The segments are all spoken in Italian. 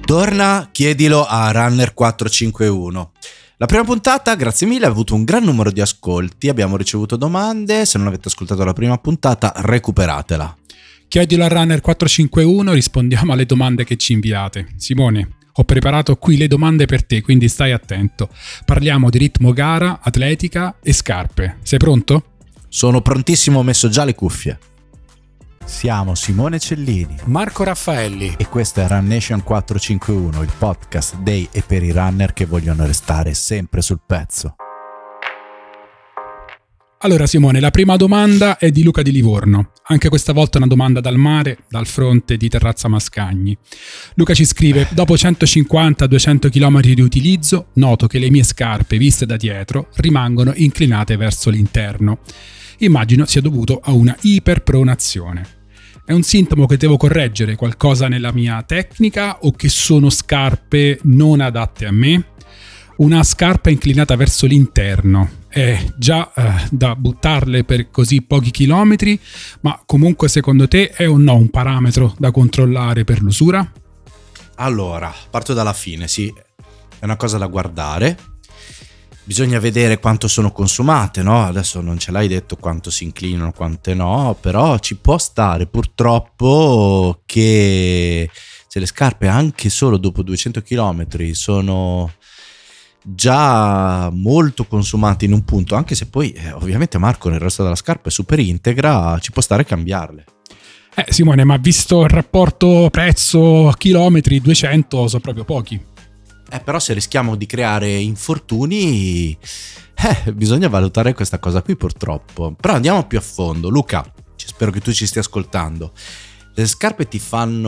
Torna, chiedilo a Runner 451. La prima puntata, grazie mille, ha avuto un gran numero di ascolti, abbiamo ricevuto domande, se non avete ascoltato la prima puntata recuperatela. Chiedilo a Runner 451, rispondiamo alle domande che ci inviate. Simone, ho preparato qui le domande per te, quindi stai attento. Parliamo di ritmo gara, atletica e scarpe. Sei pronto? Sono prontissimo, ho messo già le cuffie. Siamo Simone Cellini, Marco Raffaelli e questo è Run Nation 451, il podcast dei e per i runner che vogliono restare sempre sul pezzo. Allora Simone, la prima domanda è di Luca di Livorno. Anche questa volta una domanda dal mare, dal fronte di Terrazza Mascagni. Luca ci scrive: dopo 150-200 km di utilizzo, noto che le mie scarpe viste da dietro rimangono inclinate verso l'interno. Immagino sia dovuto a una iperpronazione. È un sintomo che devo correggere, qualcosa nella mia tecnica o che sono scarpe non adatte a me? Una scarpa inclinata verso l'interno è già da buttarle per così pochi chilometri, ma comunque secondo te è o no un parametro da controllare per l'usura? Allora, parto dalla fine, sì, è una cosa da guardare. Bisogna vedere quanto sono consumate, no? Adesso non ce l'hai detto quanto si inclinano, quante no, però ci può stare purtroppo che se le scarpe anche solo dopo 200 km sono già molto consumate in un punto, anche se poi ovviamente Marco nel resto della scarpa è super integra, ci può stare cambiarle. Simone, ma visto il rapporto prezzo chilometri, 200 sono proprio pochi. Però se rischiamo di creare infortuni, bisogna valutare questa cosa qui purtroppo. Però andiamo più a fondo. Luca, spero che tu ci stia ascoltando. Le scarpe ti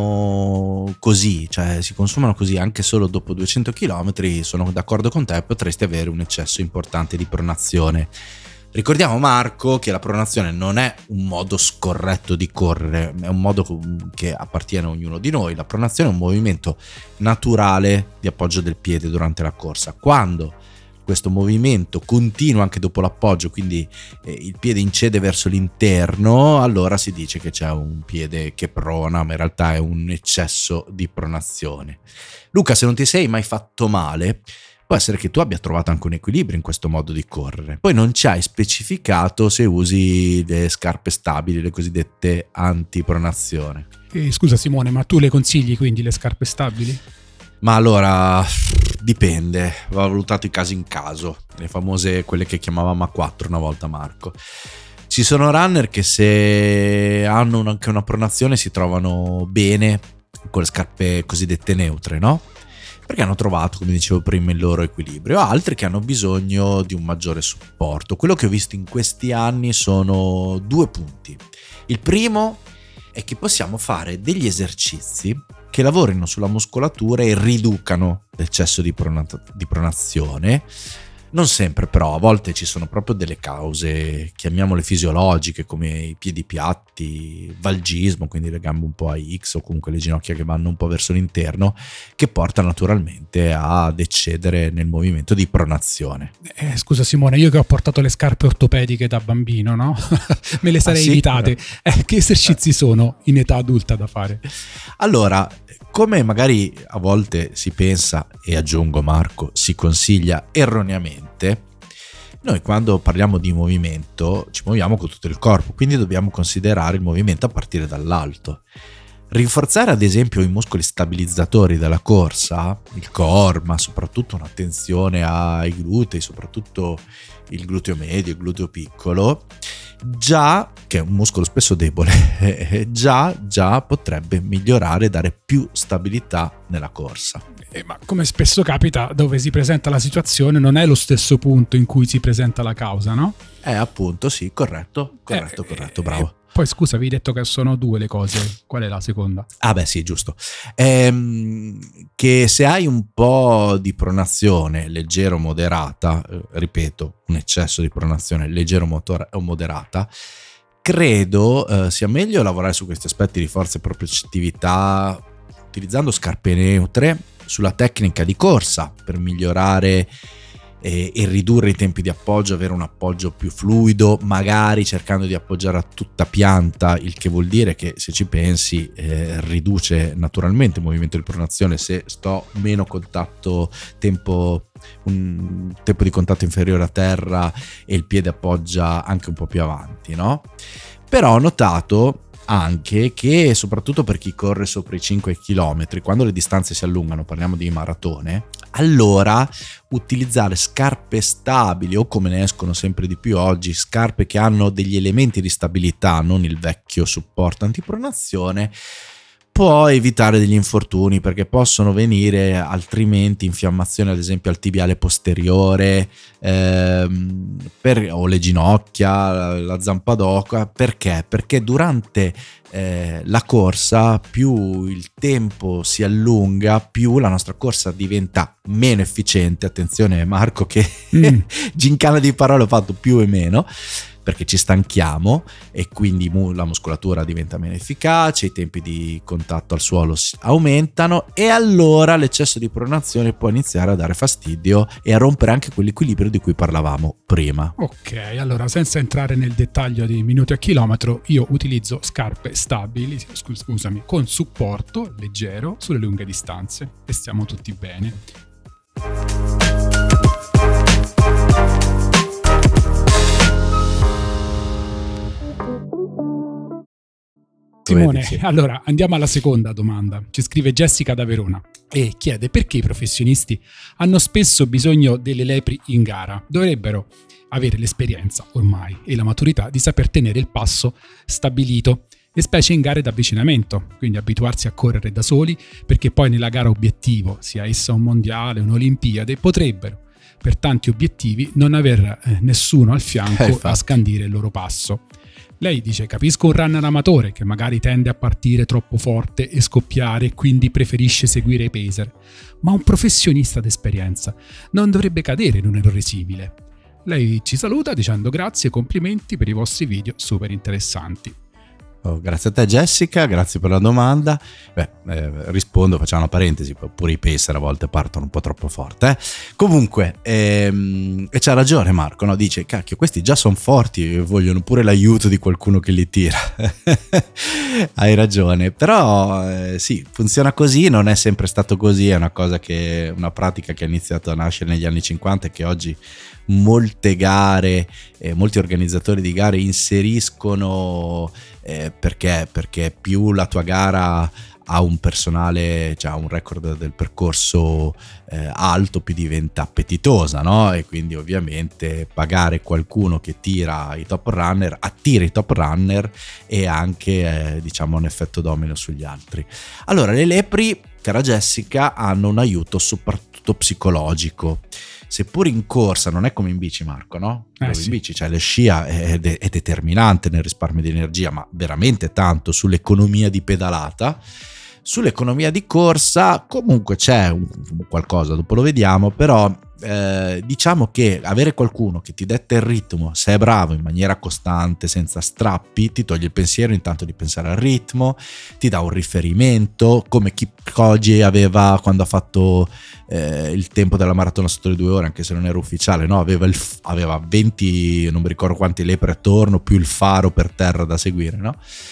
fanno così, cioè si consumano così anche solo dopo 200 km, sono d'accordo con te, potresti avere un eccesso importante di pronazione. Ricordiamo Marco che la pronazione non è un modo scorretto di correre, è un modo che appartiene a ognuno di noi. La pronazione è un movimento naturale di appoggio del piede durante la corsa. Quando questo movimento continua anche dopo l'appoggio, quindi il piede incede verso l'interno, allora si dice che c'è un piede che prona, ma in realtà è un eccesso di pronazione. Luca, se non ti sei mai fatto male, può essere che tu abbia trovato anche un equilibrio in questo modo di correre. Poi non ci hai specificato se usi le scarpe stabili, le cosiddette antipronazione. Scusa Simone, ma tu le consigli quindi le scarpe stabili? Ma allora dipende, va valutato di caso in caso, le famose quelle che chiamavamo A4 una volta Marco. Ci sono runner che se hanno anche una pronazione si trovano bene con le scarpe cosiddette neutre, no? Perché hanno trovato, come dicevo prima, il loro equilibrio. Altri che hanno bisogno di un maggiore supporto. Quello che ho visto in questi anni sono due punti. Il primo è che possiamo fare degli esercizi che lavorino sulla muscolatura e riducano l'eccesso di pronazione. Non sempre però, a volte ci sono proprio delle cause, chiamiamole fisiologiche, come i piedi piatti, valgismo, quindi le gambe un po' a X o comunque le ginocchia che vanno un po' verso l'interno, che portano naturalmente ad eccedere nel movimento di pronazione. Scusa Simone, io che ho portato le scarpe ortopediche da bambino, no? Me le sarei evitate. Che esercizi sono in età adulta da fare? Allora, come magari a volte si pensa, e aggiungo Marco, si consiglia erroneamente, noi quando parliamo di movimento ci muoviamo con tutto il corpo, quindi dobbiamo considerare il movimento a partire dall'alto. Rinforzare ad esempio i muscoli stabilizzatori della corsa, il core, ma soprattutto un'attenzione ai glutei, soprattutto il gluteo medio, il gluteo piccolo, già, che è un muscolo spesso debole, già potrebbe migliorare e dare più stabilità nella corsa. Ma come spesso capita, dove si presenta la situazione non è lo stesso punto in cui si presenta la causa, no? Appunto, sì, corretto, bravo. Poi scusa, avevi detto che sono due le cose, qual è la seconda? Ah beh sì, giusto. Che se hai un po' di pronazione leggera o moderata, ripeto, un eccesso di pronazione leggera o moderata, credo sia meglio lavorare su questi aspetti di forza e propriocettività utilizzando scarpe neutre, sulla tecnica di corsa per migliorare e ridurre i tempi di appoggio, avere un appoggio più fluido, magari cercando di appoggiare a tutta pianta, il che vuol dire che, se ci pensi, riduce naturalmente il movimento di pronazione. Se sto meno contatto, un tempo di contatto inferiore a terra e il piede appoggia anche un po' più avanti, no? Però ho notato anche che, soprattutto per chi corre sopra i 5 km, quando le distanze si allungano, parliamo di maratone, allora utilizzare scarpe stabili, o come ne escono sempre di più oggi, scarpe che hanno degli elementi di stabilità, non il vecchio supporto antipronazione, può evitare degli infortuni, perché possono venire altrimenti infiammazioni, ad esempio al tibiale posteriore, o le ginocchia, la zampa d'oca. Perché? Perché durante la corsa, più il tempo si allunga, più la nostra corsa diventa meno efficiente. Attenzione Marco che gincana di parole ho fatto, più e meno, perché ci stanchiamo e quindi la muscolatura diventa meno efficace, i tempi di contatto al suolo aumentano, e allora l'eccesso di pronazione può iniziare a dare fastidio e a rompere anche quell'equilibrio di cui parlavamo prima. Ok, allora senza entrare nel dettaglio di minuti a chilometro, io utilizzo scarpe stabili, con supporto leggero sulle lunghe distanze e stiamo tutti bene. Simone, allora andiamo alla seconda domanda. Ci scrive Jessica da Verona e chiede perché i professionisti hanno spesso bisogno delle lepri in gara. Dovrebbero avere l'esperienza ormai e la maturità di saper tenere il passo stabilito, e specie in gare d'avvicinamento, quindi abituarsi a correre da soli, perché poi nella gara obiettivo, sia essa un mondiale, un'olimpiade, potrebbero per tanti obiettivi non aver nessuno al fianco a scandire il loro passo. Lei dice: capisco un runner amatore che magari tende a partire troppo forte e scoppiare, quindi preferisce seguire i pacer, ma un professionista d'esperienza non dovrebbe cadere in un errore simile. Lei ci saluta dicendo grazie e complimenti per i vostri video super interessanti. Grazie a te Jessica, grazie per la domanda. Rispondo, facciamo una parentesi, pure i pacer a volte partono un po' troppo forte. Comunque, e c'ha ragione Marco, no? Dice, cacchio, questi già sono forti e vogliono pure l'aiuto di qualcuno che li tira. Hai ragione, però sì, funziona così, non è sempre stato così, è una pratica che ha iniziato a nascere negli anni 50 e che oggi molte gare, molti organizzatori di gare inseriscono, perché più la tua gara ha un personale, cioè un record del percorso alto, più diventa appetitosa, no? E quindi ovviamente pagare qualcuno che tira i top runner, attira i top runner e anche diciamo un effetto domino sugli altri. Allora, le lepri, cara Jessica, hanno un aiuto soprattutto psicologico. Seppur in corsa non è come in bici, Marco, no? Sì. In bici, cioè, le scia è determinante nel risparmio di energia, ma veramente tanto sull'economia di pedalata. Sull'economia di corsa comunque c'è qualcosa, dopo lo vediamo, però diciamo che avere qualcuno che ti detta il ritmo, se è bravo, in maniera costante, senza strappi, ti toglie il pensiero intanto di pensare al ritmo, ti dà un riferimento, come Kipchoge aveva quando ha fatto il tempo della maratona sotto le 2 ore, anche se non era ufficiale, no? Aveva 20, non mi ricordo quanti lepri attorno, più il faro per terra da seguire, no?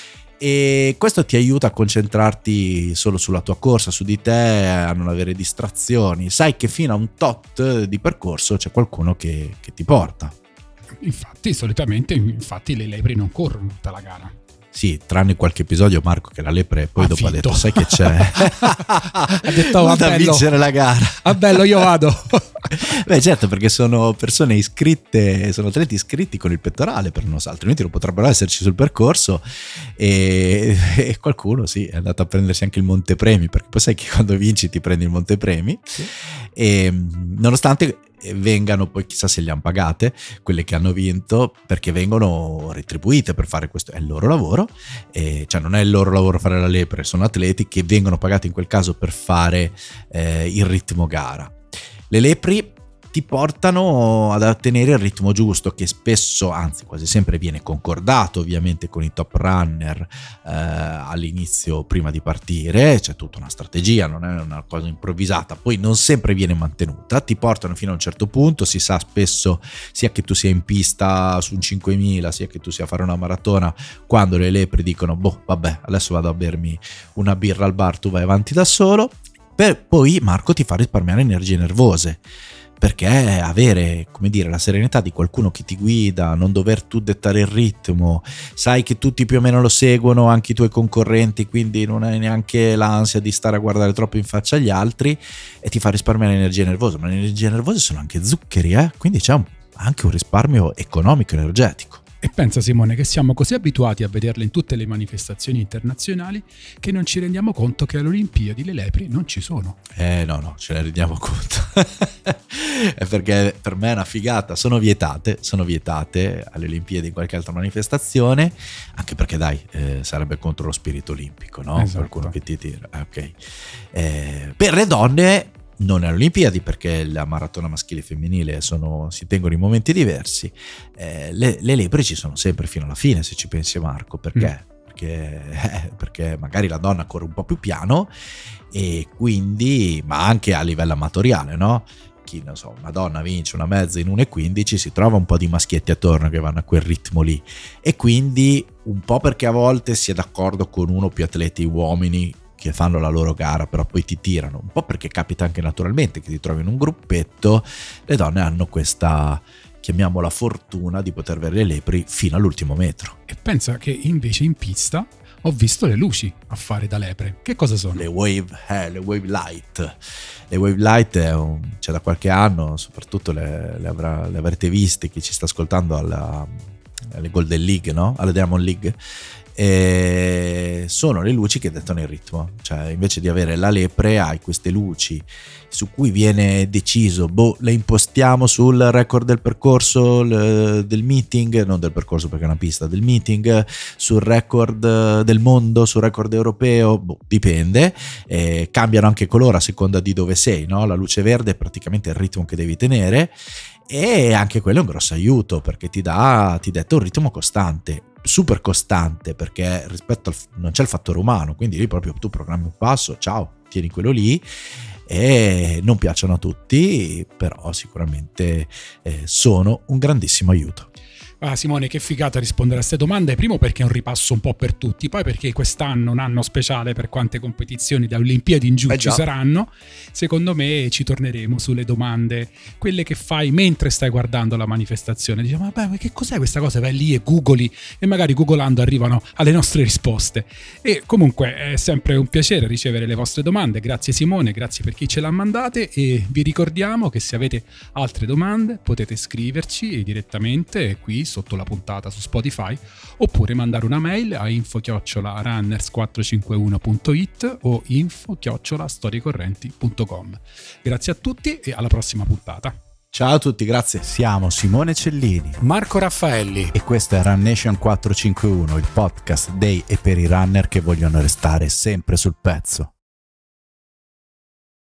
E questo ti aiuta a concentrarti solo sulla tua corsa, su di te, a non avere distrazioni. Sai che fino a un tot di percorso c'è qualcuno che ti porta. Solitamente le lepri non corrono tutta la gara. Sì, tranne qualche episodio, Marco, che la lepre poi dopo ha detto, sai che c'è? Ha detto, da vincere la gara. Ah, bello, io vado. Beh, certo, perché sono persone iscritte, sono atleti iscritti con il pettorale, per non so, altrimenti non potrebbero esserci sul percorso, e qualcuno sì è andato a prendersi anche il montepremi, perché poi sai che quando vinci ti prendi il montepremi, sì. E nonostante vengano, poi chissà se le hanno pagate quelle che hanno vinto, perché vengono retribuite per fare questo, è il loro lavoro, cioè non è il loro lavoro fare la lepre, sono atleti che vengono pagati in quel caso per fare il ritmo gara. Le lepri ti portano ad ottenere il ritmo giusto, che spesso, anzi quasi sempre, viene concordato ovviamente con i top runner all'inizio, prima di partire. C'è tutta una strategia, non è una cosa improvvisata, poi non sempre viene mantenuta, ti portano fino a un certo punto. Si sa spesso, sia che tu sia in pista su un 5000, sia che tu sia a fare una maratona, quando le lepri dicono boh, vabbè, adesso vado a bermi una birra al bar, tu vai avanti da solo. Poi Marco ti fa risparmiare energie nervose, perché avere, come dire, la serenità di qualcuno che ti guida, non dover tu dettare il ritmo, sai che tutti più o meno lo seguono, anche i tuoi concorrenti, quindi non hai neanche l'ansia di stare a guardare troppo in faccia agli altri, e ti fa risparmiare energie nervose. Ma le energie nervose sono anche zuccheri, quindi c'è anche un risparmio economico energetico. E pensa, Simone, che siamo così abituati a vederle in tutte le manifestazioni internazionali che non ci rendiamo conto che alle Olimpiadi le lepri non ci sono. No, ce ne rendiamo conto. È perché per me è una figata. Sono vietate alle Olimpiadi, in qualche altra manifestazione, anche perché dai, sarebbe contro lo spirito olimpico, no? Esatto. Qualcuno che ti tira. Ok. Per le donne non alle Olimpiadi, perché la maratona maschile e femminile si tengono in momenti diversi. Le lepri ci sono sempre fino alla fine, se ci pensi, Marco. Perché? Perché magari la donna corre un po' più piano, e quindi, ma anche a livello amatoriale, no? Chi, non so, una donna vince una mezza in 1:15, si trova un po' di maschietti attorno che vanno a quel ritmo lì, e quindi un po' perché a volte si è d'accordo con uno o più atleti uomini che fanno la loro gara, però poi ti tirano, un po' perché capita anche naturalmente che ti trovi in un gruppetto. Le donne hanno questa, chiamiamola, fortuna di poter vedere le lepri fino all'ultimo metro. E pensa che invece in pista ho visto le luci a fare da lepre. Che cosa sono? Le wave light. Le wave light c'è da qualche anno, soprattutto le avrete viste chi ci sta ascoltando alle Golden League, no? Alle Diamond League. E sono le luci che dettano il ritmo, cioè invece di avere la lepre hai queste luci su cui viene deciso, le impostiamo sul record del percorso del meeting, non del percorso perché è una pista, del meeting, sul record del mondo, sul record europeo, dipende, cambiano anche colore a seconda di dove sei, no? La luce verde è praticamente il ritmo che devi tenere, e anche quello è un grosso aiuto, perché ti detta un ritmo costante, super costante, perché non c'è il fattore umano, quindi lì proprio tu programmi un passo, ciao, tieni quello lì, e non piacciono a tutti, però sicuramente sono un grandissimo aiuto. Ah, Simone, che figata rispondere a queste domande. Primo perché è un ripasso un po' per tutti, poi perché quest'anno un anno speciale per quante competizioni da Olimpiadi in giù ci saranno. Secondo me ci torneremo sulle domande, quelle che fai mentre stai guardando la manifestazione. Diciamo, vabbè, che cos'è questa cosa? Vai lì e googoli, e magari googolando arrivano alle nostre risposte. E comunque è sempre un piacere ricevere le vostre domande. Grazie Simone, grazie per chi ce l'ha mandate, e vi ricordiamo che se avete altre domande potete scriverci direttamente qui sotto la puntata su Spotify, oppure mandare una mail a info@runners451.it o info@storiecorrenti.com. Grazie a tutti e alla prossima puntata. Ciao a tutti, grazie. Siamo Simone Cellini, Marco Raffaelli, e questo è Run Nation 451, il podcast dei e per i runner che vogliono restare sempre sul pezzo.